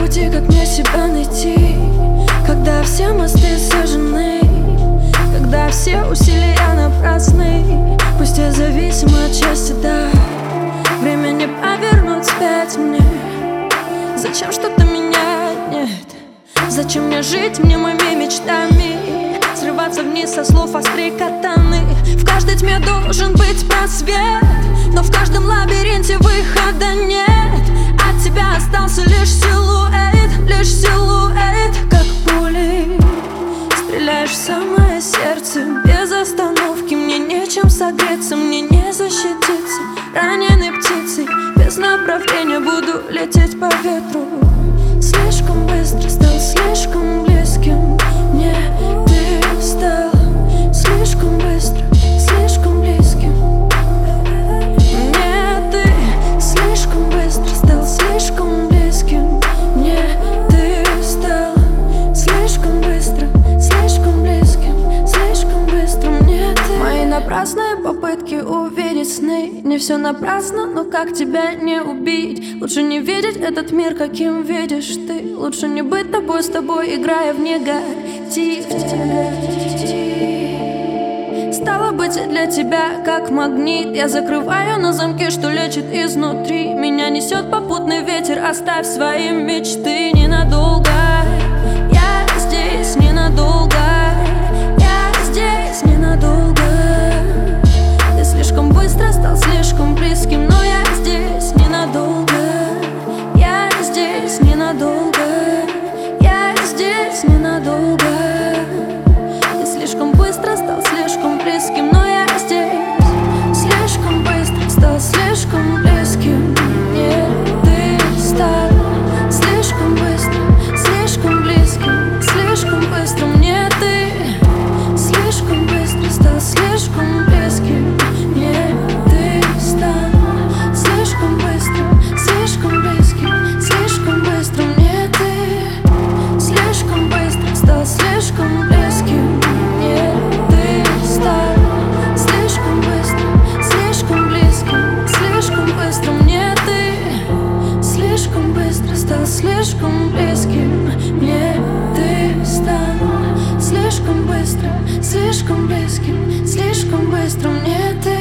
пути, как мне себя найти, когда все мосты сожжены, когда все усилия напрасны. Пусть я зависима от счастья, да, время не повернуть вспять мне. Зачем что-то менять, нет. Зачем мне жить мне моими мечтами, срываться вниз со слов острей катаны. В каждой тьме должен быть просвет, но в каждом лабиринте выхода нет. От тебя остался лишь силуэт, как пули. Стреляешь в самое сердце без остановки. Мне нечем согреться, мне не защититься. Раненой птицей без направления буду лететь по ветру. Слишком быстро стал слишком близким мне. Ты стал слишком быстро, слишком близким мне. Ты слишком быстро стал слишком близким мне. Ты стал слишком быстро, слишком близким, слишком быстро мне. Ты. Мои напрасные попытки увидеть сны, не все напрасно, но как тебя не убить? Лучше не видеть этот мир, каким видишь ты. Лучше не быть тобой с тобой, играя в негатив. Стало быть для тебя как магнит. Я закрываю на замке, что лечит изнутри. Меня несет попутный ветер, оставь свои мечты ненадолго. Я здесь ненадолго. Я здесь ненадолго. Ты слишком быстро стал слишком близким, но я здесь ненадолго. Я здесь ненадолго. Я здесь ненадолго. Ты слишком быстро стал слишком близким, но я здесь. Слишком быстро стал слишком близким. Нет, ты стал слишком быстро, слишком близким, слишком быстро мне. Ты слишком быстро стал слишком близким. Нет, ты стал слишком быстро, слишком близким, слишком быстро мне. Ты слишком быстро стал слишком близким. Нет, ты стал слишком быстро, слишком близким, слишком быстро мне. Ты слишком быстро стал слишком близким. Мне ты стал слишком быстро, слишком близким, слишком быстро мне. Ты